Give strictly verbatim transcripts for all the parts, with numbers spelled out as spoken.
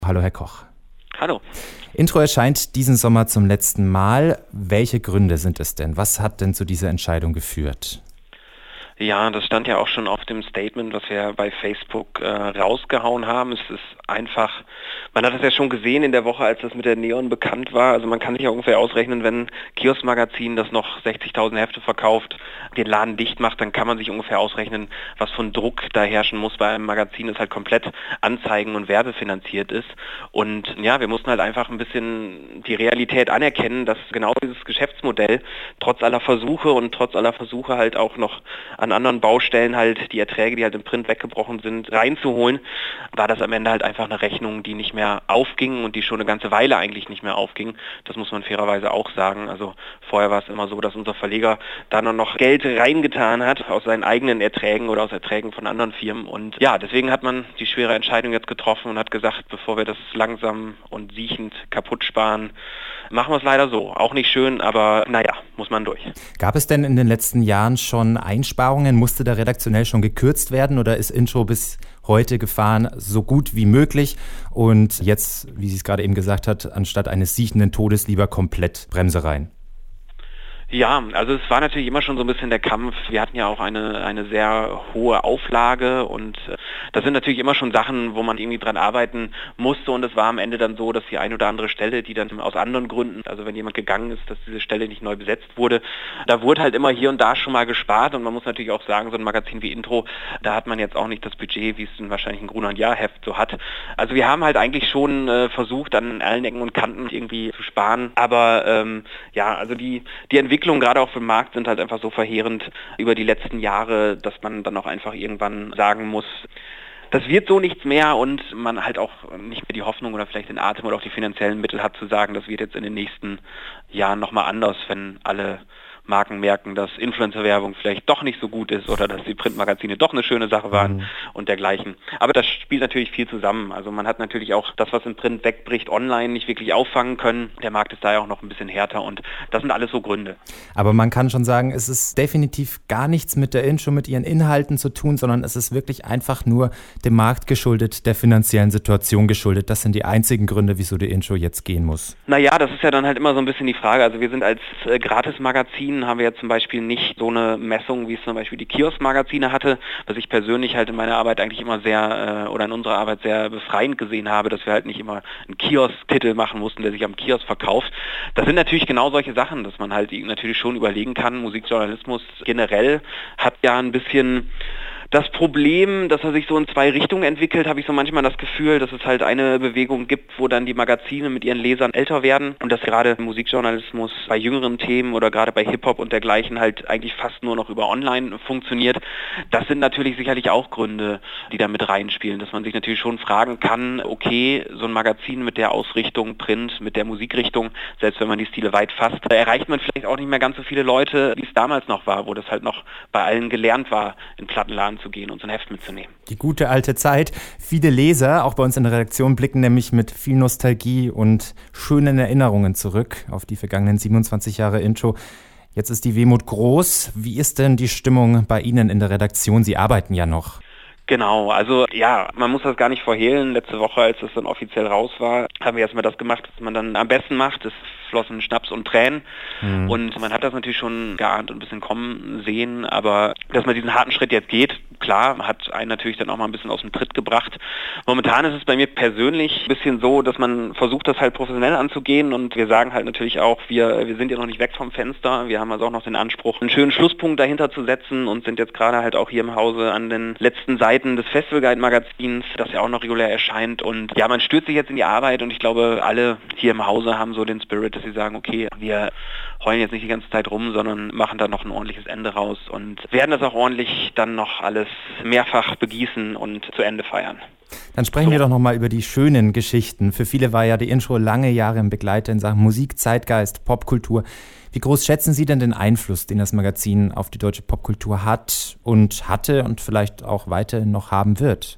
Hallo Herr Koch. Hallo. Intro erscheint diesen Sommer zum letzten Mal. Welche Gründe sind es denn? Was hat denn zu dieser Entscheidung geführt? Ja, das stand ja auch schon auf dem Statement, was wir bei Facebook äh, rausgehauen haben. Es ist einfach, man hat es ja schon gesehen in der Woche, als das mit der Neon bekannt war. Also man kann sich ja ungefähr ausrechnen, wenn ein Kiosk-Magazin, das noch sechzigtausend Hefte verkauft, den Laden dicht macht, dann kann man sich ungefähr ausrechnen, was für ein Druck da herrschen muss bei einem Magazin, das halt komplett anzeigen- und werbefinanziert ist. Und ja, wir mussten halt einfach ein bisschen die Realität anerkennen, dass genau dieses Geschäftsmodell trotz aller Versuche und trotz aller Versuche halt auch noch an anderen Baustellen halt die Erträge, die halt im Print weggebrochen sind, reinzuholen, war das am Ende halt einfach eine Rechnung, die nicht mehr aufging und die schon eine ganze Weile eigentlich nicht mehr aufging. Das muss man fairerweise auch sagen. Also vorher war es immer so, dass unser Verleger da noch Geld reingetan hat aus seinen eigenen Erträgen oder aus Erträgen von anderen Firmen. Und ja, deswegen hat man die schwere Entscheidung jetzt getroffen und hat gesagt, bevor wir das langsam und siechend kaputt sparen, machen wir es leider so. Auch nicht schön, aber naja, muss man durch. Gab es denn in den letzten Jahren schon Einsparungen? Musste da redaktionell schon gekürzt werden oder ist Intro bis heute gefahren so gut wie möglich und jetzt, wie sie es gerade eben gesagt hat, anstatt eines siechenden Todes lieber komplett Bremse rein? Ja, also es war natürlich immer schon so ein bisschen der Kampf. Wir hatten ja auch eine eine sehr hohe Auflage und äh, das sind natürlich immer schon Sachen, wo man irgendwie dran arbeiten musste und es war am Ende dann so, dass die ein oder andere Stelle, die dann aus anderen Gründen, also wenn jemand gegangen ist, dass diese Stelle nicht neu besetzt wurde, da wurde halt immer hier und da schon mal gespart und man muss natürlich auch sagen, so ein Magazin wie Intro, da hat man jetzt auch nicht das Budget, wie es dann wahrscheinlich ein Gruner und Jahr Heft so hat. Also wir haben halt eigentlich schon äh, versucht, an allen Ecken und Kanten irgendwie zu sparen, aber ähm, ja, also die die Entwicklung gerade auch für den Markt sind halt einfach so verheerend über die letzten Jahre, dass man dann auch einfach irgendwann sagen muss, das wird so nichts mehr und man halt auch nicht mehr die Hoffnung oder vielleicht den Atem oder auch die finanziellen Mittel hat zu sagen, das wird jetzt in den nächsten Jahren nochmal anders, wenn alle Marken merken, dass Influencer-Werbung vielleicht doch nicht so gut ist oder dass die Printmagazine doch eine schöne Sache waren mhm. und dergleichen. Aber das spielt natürlich viel zusammen. Also man hat natürlich auch das, was im Print wegbricht, online nicht wirklich auffangen können. Der Markt ist da ja auch noch ein bisschen härter und das sind alles so Gründe. Aber man kann schon sagen, es ist definitiv gar nichts mit der Intro, mit ihren Inhalten zu tun, sondern es ist wirklich einfach nur dem Markt geschuldet, der finanziellen Situation geschuldet. Das sind die einzigen Gründe, wieso die Intro jetzt gehen muss. Naja, das ist ja dann halt immer so ein bisschen die Frage. Also wir sind als äh, Gratis-Magazin haben wir ja zum Beispiel nicht so eine Messung, wie es zum Beispiel die Kiosk-Magazine hatte, was ich persönlich halt in meiner Arbeit eigentlich immer sehr, äh, oder in unserer Arbeit sehr befreiend gesehen habe, dass wir halt nicht immer einen Kiosk-Titel machen mussten, der sich am Kiosk verkauft. Das sind natürlich genau solche Sachen, dass man halt natürlich schon überlegen kann. Musikjournalismus generell hat ja ein bisschen das Problem, dass er sich so in zwei Richtungen entwickelt, habe ich so manchmal das Gefühl, dass es halt eine Bewegung gibt, wo dann die Magazine mit ihren Lesern älter werden und dass gerade Musikjournalismus bei jüngeren Themen oder gerade bei Hip-Hop und dergleichen halt eigentlich fast nur noch über Online funktioniert. Das sind natürlich sicherlich auch Gründe, die da mit reinspielen, dass man sich natürlich schon fragen kann, okay, so ein Magazin mit der Ausrichtung Print, mit der Musikrichtung, selbst wenn man die Stile weit fasst, da erreicht man vielleicht auch nicht mehr ganz so viele Leute, wie es damals noch war, wo das halt noch bei allen gelernt war, in Plattenladen zu gehen und so ein Heft mitzunehmen. Die gute alte Zeit. Viele Leser, auch bei uns in der Redaktion, blicken nämlich mit viel Nostalgie und schönen Erinnerungen zurück auf die vergangenen siebenundzwanzig Jahre Intro. Jetzt ist die Wehmut groß. Wie ist denn die Stimmung bei Ihnen in der Redaktion? Sie arbeiten ja noch. Genau, also ja, man muss das gar nicht verhehlen. Letzte Woche, als es dann offiziell raus war, haben wir erstmal das gemacht, was man dann am besten macht. Es flossen Schnaps und Tränen. Mhm. Und man hat das natürlich schon geahnt und ein bisschen kommen sehen, aber dass man diesen harten Schritt jetzt geht, klar, hat einen natürlich dann auch mal ein bisschen aus dem Tritt gebracht. Momentan ist es bei mir persönlich ein bisschen so, dass man versucht, das halt professionell anzugehen und wir sagen halt natürlich auch, wir, wir sind ja noch nicht weg vom Fenster. Wir haben also auch noch den Anspruch, einen schönen Schlusspunkt dahinter zu setzen und sind jetzt gerade halt auch hier im Hause an den letzten Seiten des Festival Guide Magazins, das ja auch noch regulär erscheint und ja, man stürzt sich jetzt in die Arbeit und ich glaube, alle hier im Hause haben so den Spirit, dass sie sagen, okay, wir heulen jetzt nicht die ganze Zeit rum, sondern machen da noch ein ordentliches Ende raus und werden das auch ordentlich dann noch alles mehrfach begießen und zu Ende feiern. Dann sprechen so. wir doch nochmal über die schönen Geschichten. Für viele war ja die Intro lange Jahre im Begleiter in Sachen Musik, Zeitgeist, Popkultur. Wie groß schätzen Sie denn den Einfluss, den das Magazin auf die deutsche Popkultur hat und hatte und vielleicht auch weiterhin noch haben wird?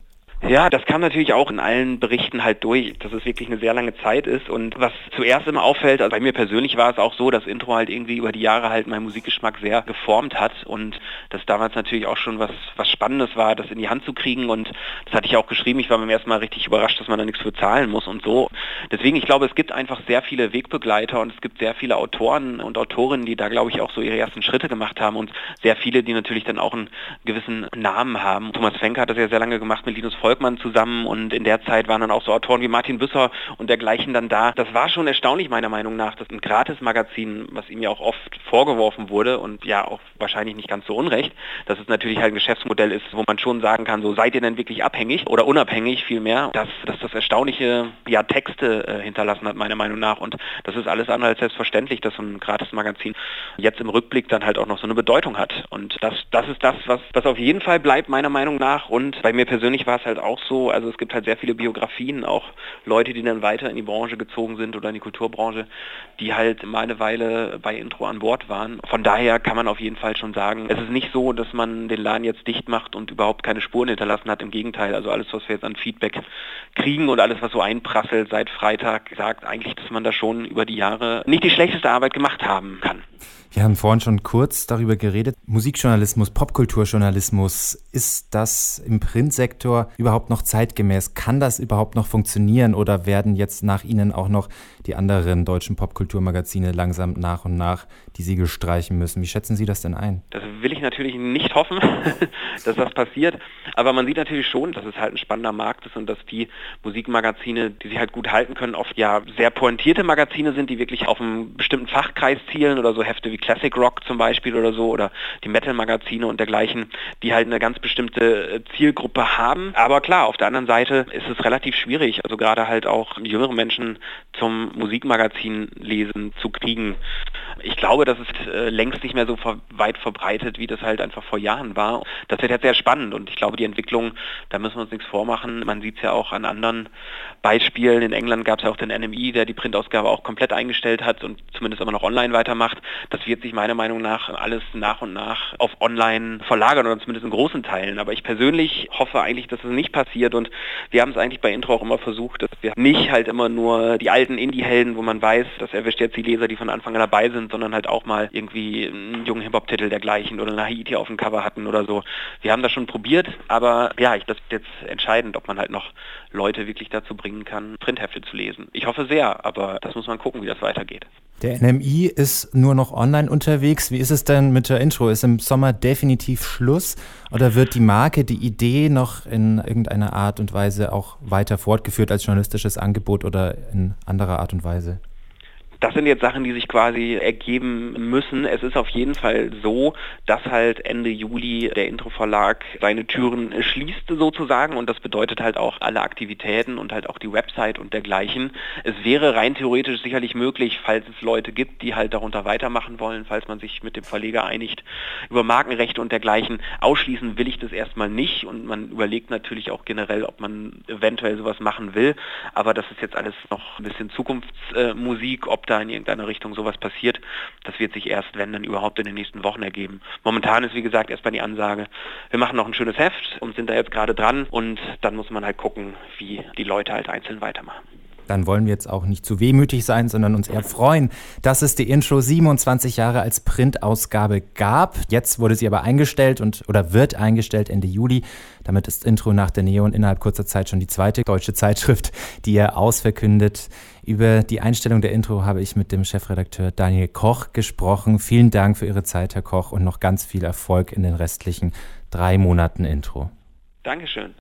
Ja, das kam natürlich auch in allen Berichten halt durch, dass es wirklich eine sehr lange Zeit ist. Und was zuerst immer auffällt, also bei mir persönlich war es auch so, dass Intro halt irgendwie über die Jahre halt meinen Musikgeschmack sehr geformt hat und das damals natürlich auch schon was, was Spannendes war, das in die Hand zu kriegen. Und das hatte ich auch geschrieben, ich war beim ersten Mal richtig überrascht, dass man da nichts für zahlen muss und so. Deswegen, ich glaube, es gibt einfach sehr viele Wegbegleiter und es gibt sehr viele Autoren und Autorinnen, die da, glaube ich, auch so ihre ersten Schritte gemacht haben und sehr viele, die natürlich dann auch einen gewissen Namen haben. Thomas Fenke hat das ja sehr lange gemacht mit Linus Volkmann zusammen und in der Zeit waren dann auch so Autoren wie Martin Büsser und dergleichen dann da. Das war schon erstaunlich meiner Meinung nach, dass ein Gratis-Magazin, was ihm ja auch oft vorgeworfen wurde und ja auch wahrscheinlich nicht ganz so unrecht, dass es natürlich halt ein Geschäftsmodell ist, wo man schon sagen kann, so seid ihr denn wirklich abhängig oder unabhängig vielmehr, dass, dass das erstaunliche ja, Texte äh, hinterlassen hat meiner Meinung nach und das ist alles andere als selbstverständlich, dass so ein Gratis-Magazin jetzt im Rückblick dann halt auch noch so eine Bedeutung hat und das, das ist das, was, was auf jeden Fall bleibt meiner Meinung nach und bei mir persönlich war es halt auch so, also es gibt halt sehr viele Biografien, auch Leute, die dann weiter in die Branche gezogen sind oder in die Kulturbranche, die halt mal eine Weile bei Intro an Bord waren. Von daher kann man auf jeden Fall schon sagen, es ist nicht so, dass man den Laden jetzt dicht macht und überhaupt keine Spuren hinterlassen hat. Im Gegenteil, also alles, was wir jetzt an Feedback kriegen und alles, was so einprasselt seit Freitag, sagt eigentlich, dass man da schon über die Jahre nicht die schlechteste Arbeit gemacht haben kann. Wir haben vorhin schon kurz darüber geredet. Musikjournalismus, Popkulturjournalismus, ist das im Printsektor überhaupt noch zeitgemäß? Kann das überhaupt noch funktionieren oder werden jetzt nach Ihnen auch noch die anderen deutschen Popkulturmagazine langsam nach und nach die Siegel streichen müssen? Wie schätzen Sie das denn ein? Das will ich natürlich nicht hoffen, dass das passiert. Aber man sieht natürlich schon, dass es halt ein spannender Markt ist und dass die Musikmagazine, die sich halt gut halten können, oft ja sehr pointierte Magazine sind, die wirklich auf einen bestimmten Fachkreis zielen oder so Hefte wie Classic Rock zum Beispiel oder so oder die Metal-Magazine und dergleichen, die halt eine ganz bestimmte Zielgruppe haben. Aber klar, auf der anderen Seite ist es relativ schwierig, also gerade halt auch jüngere Menschen zum Musikmagazin lesen zu kriegen. Ich glaube, das ist äh, längst nicht mehr so ver- weit verbreitet, wie das halt einfach vor Jahren war. Das wird jetzt sehr spannend und ich glaube, die Entwicklung, da müssen wir uns nichts vormachen. Man sieht es ja auch an anderen Beispielen. In England gab es ja auch den N M E, der die Printausgabe auch komplett eingestellt hat und zumindest immer noch online weitermacht. Das wird sich meiner Meinung nach alles nach und nach auf online verlagern oder zumindest in großen Teilen. Aber ich persönlich hoffe eigentlich, dass es nicht passiert und wir haben es eigentlich bei Intro auch immer versucht, dass wir nicht halt immer nur die alten Indie-Helden, wo man weiß, das erwischt jetzt die Leser, die von Anfang an dabei sind, sondern halt auch mal irgendwie einen jungen Hip-Hop-Titel dergleichen oder eine Haiti auf dem Cover hatten oder so. Wir haben das schon probiert, aber ja, ich, das ist jetzt entscheidend, ob man halt noch Leute wirklich dazu bringen kann, Printhefte zu lesen. Ich hoffe sehr, aber das muss man gucken, wie das weitergeht. Der N M E ist nur noch online unterwegs. Wie ist es denn mit der Intro? Ist im Sommer definitiv Schluss oder wird die Marke, die Idee noch in irgendeiner Art und Weise auch weiter fortgeführt als journalistisches Angebot oder in anderer Art und Weise? Das sind jetzt Sachen, die sich quasi ergeben müssen. Es ist auf jeden Fall so, dass halt Ende Juli der Intro-Verlag seine Türen schließt sozusagen und das bedeutet halt auch alle Aktivitäten und halt auch die Website und dergleichen. Es wäre rein theoretisch sicherlich möglich, falls es Leute gibt, die halt darunter weitermachen wollen, falls man sich mit dem Verleger einigt, über Markenrechte und dergleichen. Ausschließen will ich das erstmal nicht und man überlegt natürlich auch generell, ob man eventuell sowas machen will, aber das ist jetzt alles noch ein bisschen Zukunftsmusik, ob da in irgendeiner Richtung sowas passiert. Das wird sich erst, wenn dann überhaupt, in den nächsten Wochen ergeben. Momentan ist, wie gesagt, erstmal die Ansage, wir machen noch ein schönes Heft und sind da jetzt gerade dran und dann muss man halt gucken, wie die Leute halt einzeln weitermachen. Dann wollen wir jetzt auch nicht zu wehmütig sein, sondern uns eher freuen, dass es die Intro siebenundzwanzig Jahre als Printausgabe gab. Jetzt wurde sie aber eingestellt und oder wird eingestellt Ende Juli. Damit ist Intro nach der Neon innerhalb kurzer Zeit schon die zweite deutsche Zeitschrift, die er ausverkündet. Über die Einstellung der Intro habe ich mit dem Chefredakteur Daniel Koch gesprochen. Vielen Dank für Ihre Zeit, Herr Koch, und noch ganz viel Erfolg in den restlichen drei Monaten Intro. Dankeschön.